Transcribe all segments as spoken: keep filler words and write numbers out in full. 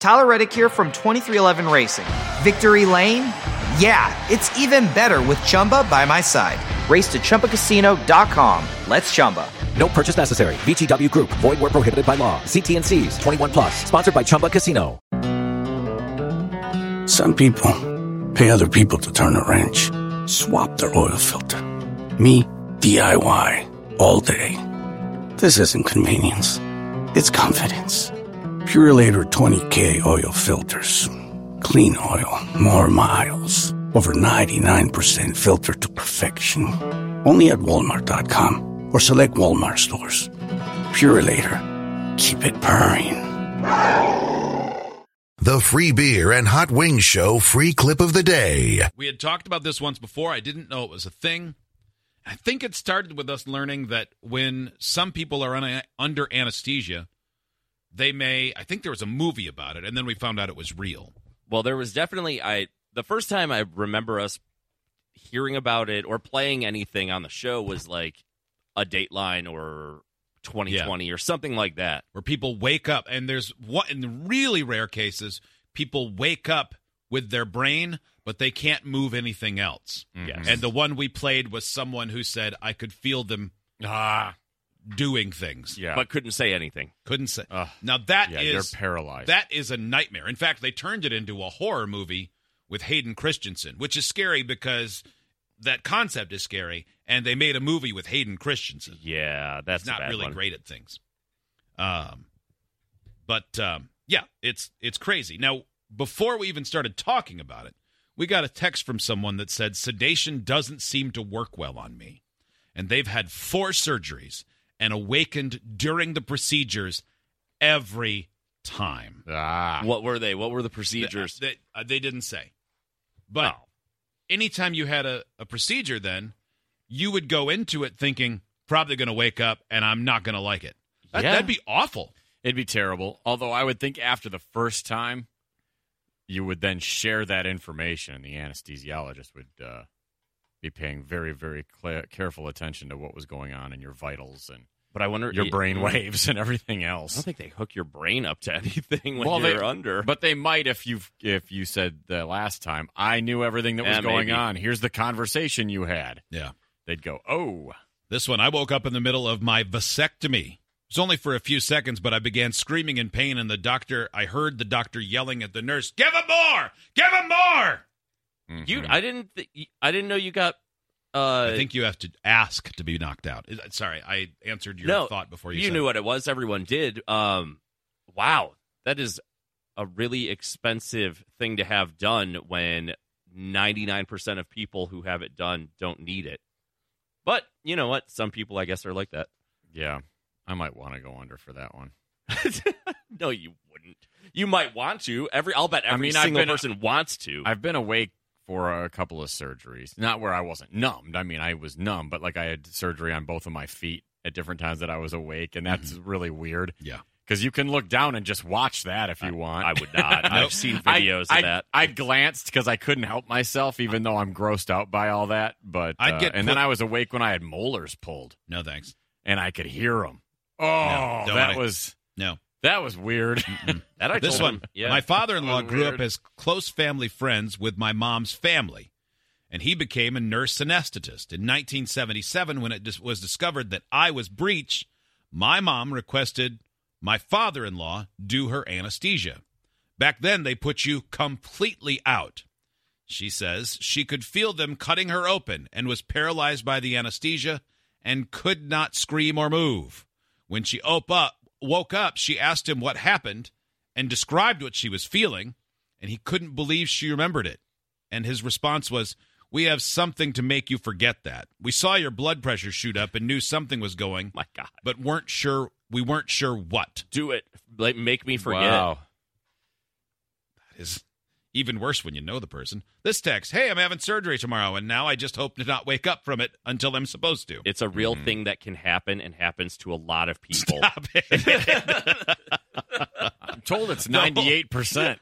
Tyler Reddick here from twenty-three eleven Racing. Victory Lane? Yeah, it's even better with Chumba by my side. Race to Chumba Casino dot com. Let's Chumba. No purchase necessary. V G W Group. Void where prohibited by law. See T and C's. twenty-one plus. Sponsored by Chumba Casino. Some people pay other people to turn a wrench. Swap their oil filter. Me, D I Y. All day. This isn't convenience. It's confidence. Purelator twenty K oil filters. Clean oil. More miles. Over ninety-nine percent filtered to perfection. Only at Walmart dot com or select Walmart stores. Purelator. Keep it purring. The Free Beer and Hot Wings Show free clip of the day. We had talked about this once before. I didn't know it was a thing. I think it started with us learning that when some people are un- under anesthesia, they may, I think there was a movie about it, and then we found out it was real. Well, there was definitely, I the first time I remember us hearing about it or playing anything on the show was like a Dateline or twenty twenty yeah. or something like that. Where people wake up, and there's what in really rare cases, people wake up with their brain, but they can't move anything else. Mm-hmm. Yes. And the one we played was someone who said, I could feel them ah, doing things. Yeah. But couldn't say anything. Couldn't say. Uh, now that yeah, is they're paralyzed. That is a nightmare. In fact, they turned it into a horror movie with Hayden Christensen, which is scary because that concept is scary, and they made a movie with Hayden Christensen. Yeah, that's He's not a bad really one. great at things. Um, but um, yeah, it's it's crazy. Now, before we even started talking about it, we got a text from someone that said sedation doesn't seem to work well on me, and they've had four surgeries and awakened during the procedures every time. Ah, what were they? What were the procedures? They, they, uh, they didn't say. But oh. anytime you had a, a procedure, then you would go into it thinking, probably going to wake up and I'm not going to like it. That, Yeah. That'd be awful. It'd be terrible. Although I would think after the first time, you would then share that information, and the anesthesiologist would uh, be paying very, very cl- careful attention to what was going on in your vitals and But I wonder your brain waves and everything I else. don't think they hook your brain up to anything when Well, you're they- under. But they might if you if you said the last time, I knew everything that was Yeah, going maybe. on. Here's the conversation you had. Yeah. They'd go, oh. This one, I woke up in the middle of my vasectomy. It was only for a few seconds, but I began screaming in pain, and the doctor, I heard the doctor yelling at the nurse, give him more! Give him more! Mm-hmm. you, I didn't, th- I didn't know you got. Uh, I think you have to ask to be knocked out. Is- Sorry, I answered your no, thought before you, you said knew it. what it was. Everyone did. Um, wow, that is a really expensive thing to have done when ninety-nine percent of people who have it done don't need it. But you know what? Some people, I guess, are like that. Yeah, I might want to go under for that one. No, you wouldn't. You might want to. Every, I'll bet every I mean, I've single been- person wants to. I've been awake for a couple of surgeries. Not where I wasn't numbed. I mean, I was numb, but like I had surgery on both of my feet at different times that I was awake, and that's Mm-hmm. really weird. Yeah. Because you can look down and just watch that if you I, want. I would not. I've seen videos I, of I, that. I glanced because I couldn't help myself, even though I'm grossed out by all that. But I'd uh, get and put- then I was awake when I had molars pulled, No, thanks. and I could hear them. Oh, No, don't that I- was No. that was weird. That I This told one, him. Yeah. my father-in-law That was grew weird. up as close family friends with my mom's family, and he became a nurse anesthetist. In nineteen seventy-seven, when it dis- was discovered that I was breech, my mom requested my father-in-law do her anesthesia. Back then, they put you completely out. She says she could feel them cutting her open and was paralyzed by the anesthesia and could not scream or move. When she op- up, woke up, she asked him what happened and described what she was feeling, and he couldn't believe she remembered it. And his response was, we have something to make you forget that. We saw your blood pressure shoot up and knew something was going, My God. but weren't sure. We weren't sure what. Do it. Like, make me forget. Wow. That is even worse when you know the person. This text, hey, I'm having surgery tomorrow, and now I just hope to not wake up from it until I'm supposed to. It's a real thing that can happen and happens to a lot of people. Stop it. I'm told it's ninety-eight percent.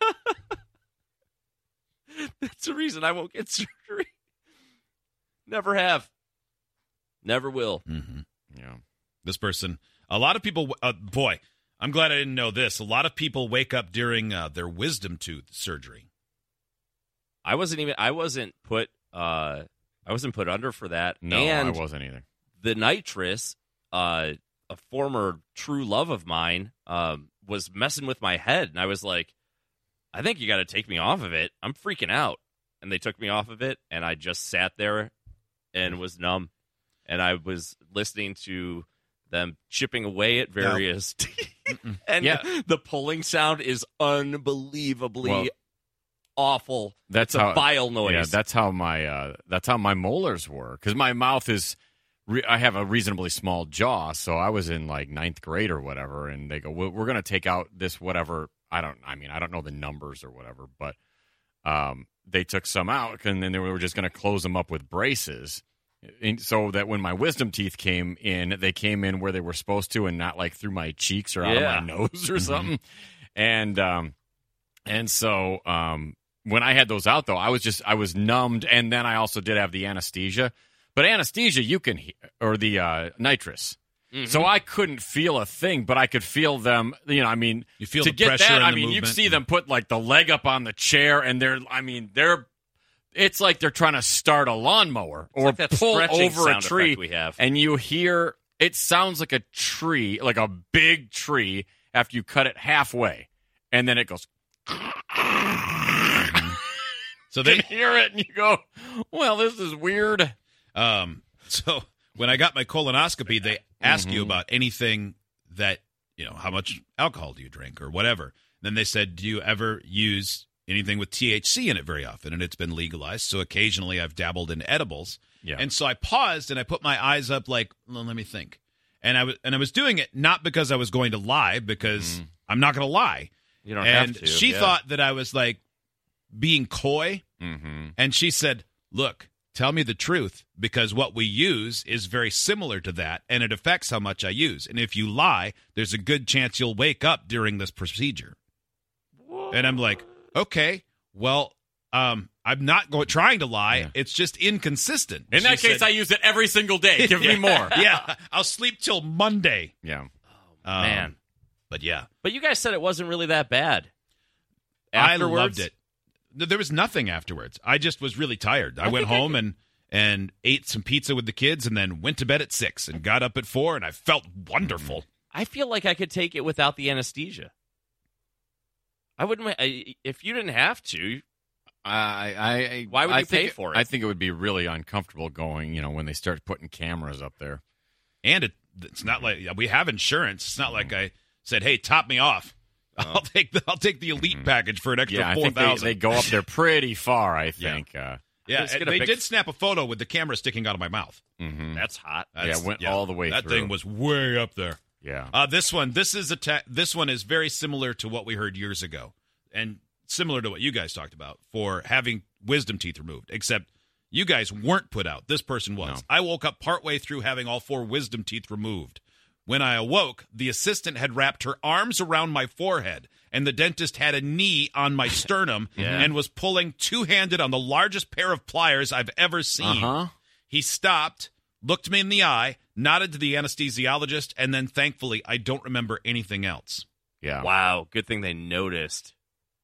That's the reason I won't get surgery. Never have. Never will. Mm-hmm. Yeah. This person, a lot of people, uh, boy, I'm glad I didn't know this. A lot of people wake up during uh, their wisdom tooth surgery. I wasn't even. I wasn't put. Uh, I wasn't put under for that. No, and I wasn't either. The nitrous, uh, a former true love of mine, um, was messing with my head, and I was like, I think you got to take me off of it. I'm freaking out. And they took me off of it, and I just sat there and was numb. And I was listening to them chipping away at various no. and yeah. the pulling sound is unbelievably well, awful. That's it's how, a vile noise. Yeah, that's how my uh, that's how my molars were, because my mouth is. Re- I have a reasonably small jaw, so I was in like ninth grade or whatever, and they go, "We're, we're going to take out this whatever." I don't. I mean, I don't know the numbers or whatever, but um, they took some out, and then they were just going to close them up with braces. And so that when my wisdom teeth came in, they came in where they were supposed to, and not like through my cheeks or out yeah. of my nose or something. And um, and so um, when I had those out, though, I was just I was numbed, and then I also did have the anesthesia. But anesthesia, you can he- or the uh, nitrous. Mm-hmm. So I couldn't feel a thing, but I could feel them. You know, I mean, you feel to the get pressure that. and I the mean, you movement. see them put like the leg up on the chair, and they're. I mean, they're. It's like they're trying to start a lawnmower or like that pull stretching over a sound tree. effect we have. And you hear it sounds like a tree, like a big tree, after you cut it halfway, and then it goes. So they you hear it, and you go, "Well, this is weird." Um. So when I got my colonoscopy, they ask Mm-hmm. you about anything that you know, how much alcohol do you drink or whatever. Then they said, do you ever use anything with T H C in it very often? And it's been legalized, so occasionally I've dabbled in edibles. Yeah. And so I paused and I put my eyes up like, well, let me think. And I was and I was doing it not because I was going to lie, because Mm-hmm. I'm not going to lie. You don't and have to. she yeah. thought that I was like being coy. Mm-hmm. And she said, look, tell me the truth, because what we use is very similar to that, and it affects how much I use. And if you lie, there's a good chance you'll wake up during this procedure. And I'm like, okay, well, um, I'm not going trying to lie. Yeah. It's just inconsistent. In that She case, said, I use it every single day. Give me Yeah. more. Yeah, I'll sleep till Monday. Yeah. Um, Man. But yeah, But you guys said it wasn't really that bad. I Afterwards? loved it. There was nothing afterwards. I just was really tired. I, I went think I home could- and and ate some pizza with the kids, and then went to bed at six and got up at four, and I felt wonderful. I feel like I could take it without the anesthesia. I wouldn't. ma- I, if you didn't have to, I, I, Why would I you pay think, for it? I think it would be really uncomfortable going, you know, when they start putting cameras up there. And it, it's not like we have insurance. It's not like I said, "Hey, top me off. I'll take the I'll take the elite package for an extra Yeah, I four think they, thousand." they go up there pretty far, I think. Uh, Yeah, Just and get a they pic- did snap a photo with the camera sticking out of my mouth. mhm. that's hot. That's- it went all the way That through. thing was way up there. Yeah. Uh, this one, this is a ta- this one is very similar to what we heard years ago, and similar to what you guys talked about for having wisdom teeth removed. Except you guys weren't put out. This person was. No. I woke up partway through having all four wisdom teeth removed. When I awoke, the assistant had wrapped her arms around my forehead, and the dentist had a knee on my sternum Yeah. and was pulling two-handed on the largest pair of pliers I've ever seen. Uh-huh. He stopped, looked me in the eye, nodded to the anesthesiologist, and then thankfully I don't remember anything else. Yeah. Wow, good thing they noticed.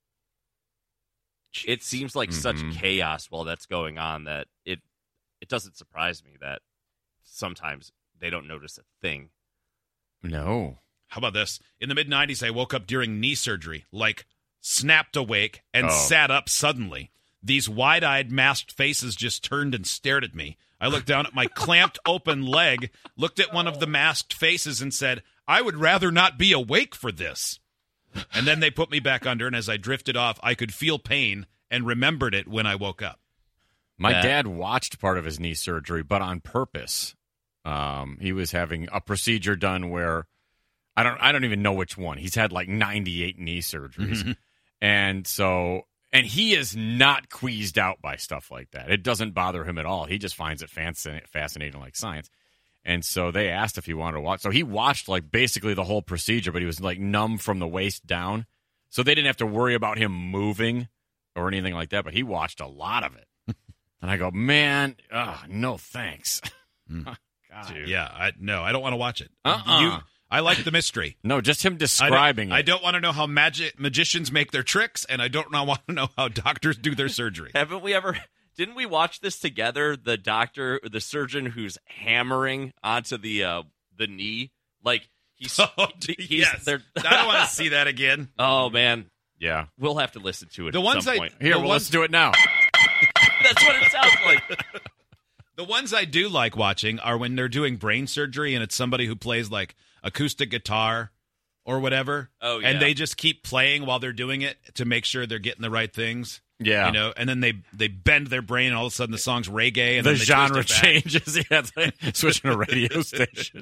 It seems like such Mhm. chaos while that's going on that it it doesn't surprise me that sometimes they don't notice a thing. No. How about this? In the mid nineties, I woke up during knee surgery, like snapped awake and Oh. sat up suddenly. These wide-eyed, masked faces just turned and stared at me. I looked down at my clamped open leg, looked at one of the masked faces and said, I would rather not be awake for this. And then they put me back under, and as I drifted off, I could feel pain and remembered it when I woke up. My Yeah. dad watched part of his knee surgery, but on purpose. Um, he was having a procedure done where I don't I don't even know which one. He's had like ninety-eight knee surgeries. And so and he is not queased out by stuff like that. It doesn't bother him at all. He just finds it fascinating, fascinating like science. And so they asked if he wanted to watch. So he watched like basically the whole procedure, but he was like numb from the waist down. So they didn't have to worry about him moving or anything like that, but he watched a lot of it. And I go, man, uh, no thanks. God. Yeah, I, no, I don't want to watch it. Uh-uh. You, I like the mystery. No, just him I describing don't, I it. don't want to know how magic magicians make their tricks, and I don't know, want to know how doctors do their surgery. Haven't we ever? Didn't we watch this together? The doctor, the surgeon who's hammering onto the uh, the knee, like he's. Oh, he's yes. they're- I don't want to see that again. Oh man, Yeah. we'll have to listen to it. The at ones some I- point. Here, The well, ones- let's do it now. That's what it sounds like. The ones I do like watching are when they're doing brain surgery and it's somebody who plays like acoustic guitar or whatever. Oh, yeah. And they just keep playing while they're doing it to make sure they're getting the right things. Yeah. You know, and then they they bend their brain and all of a sudden the song's reggae and The then they genre twist it back. changes. Yeah, it's like switching a radio station.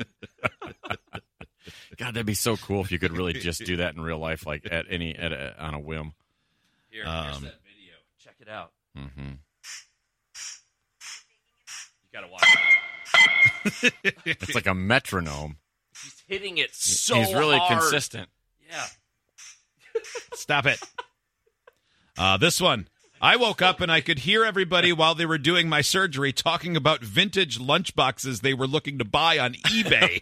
God, that'd be so cool if you could really just do that in real life, like at any at a, on a whim. Here, here's Um, that video. Check it out. Mm-hmm. You gotta watch it. It's like a metronome. He's hitting it so He's really hard. consistent. Yeah. Stop it. Uh, this one. I woke up and I could hear everybody while they were doing my surgery talking about vintage lunchboxes they were looking to buy on eBay.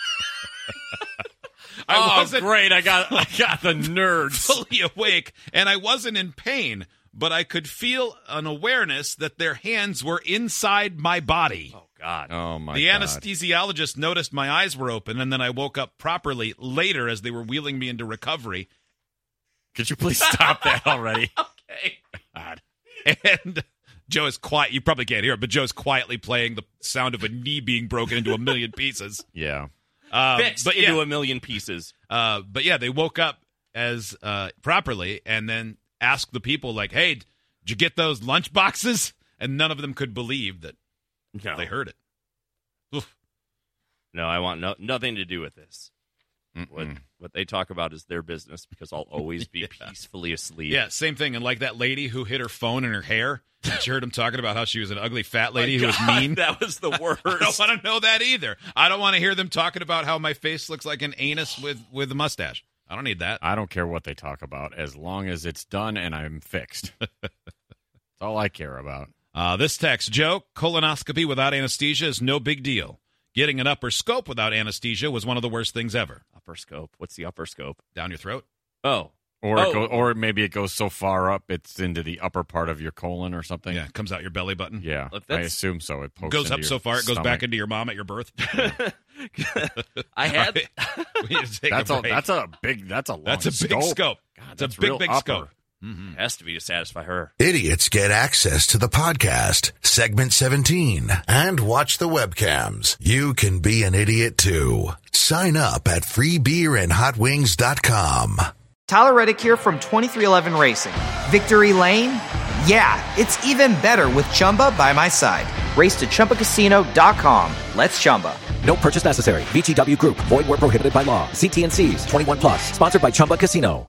I oh, wasn't great! I got I got the nerds. fully awake and I wasn't in pain, but I could feel an awareness that their hands were inside my body. Oh God. Oh my The God. anesthesiologist noticed my eyes were open, and then I woke up properly later as they were wheeling me into recovery. Could you please stop that already? Okay. God. And Joe is quiet. You probably can't hear it, but Joe's quietly playing the sound of a knee being broken into a million pieces. Yeah. Um, Fixed but into yeah, a million pieces. uh, but yeah, they woke up as uh, properly, and then asked the people like, "Hey, did you get those lunch boxes?" And none of them could believe that No. they heard it. Oof. No, I want no, nothing to do with this. What Mm-mm. what they talk about is their business because I'll always be Yeah. peacefully asleep. Yeah, same thing. And like that lady who hid her phone in her hair, and she heard him talking about how she was an ugly fat lady who was God, mean. That was the worst. I don't want to know that either. I don't want to hear them talking about how my face looks like an anus with, with a mustache. I don't need that. I don't care what they talk about as long as it's done and I'm fixed. That's all I care about. Uh, this text, Joe, colonoscopy without anesthesia is no big deal. Getting an upper scope without anesthesia was one of the worst things ever. Upper scope. What's the upper scope? Down your throat? Oh. Or Oh. it go, or maybe it goes so far up it's into the upper part of your colon or something. Yeah, it comes out your belly button. Yeah, If I that's- assume so. It pokes Goes into up your so far it goes stomach. back into your mom at your birth. I had We need to take That's a a break. that's a big that's a long That's a big scope. scope. God, It's a that's big, real big upper. scope. has to be to satisfy her. Idiots get access to the podcast, segment seventeen, and watch the webcams. You can be an idiot too. Sign up at free beer and hot wings dot com. Tyler Reddick here from twenty-three eleven Racing. Victory Lane? Yeah, it's even better with Chumba by my side. Race to Chumba Casino dot com. Let's Chumba. No purchase necessary. V G W Group. Void where prohibited by law. See T and C's. twenty-one plus. Sponsored by Chumba Casino.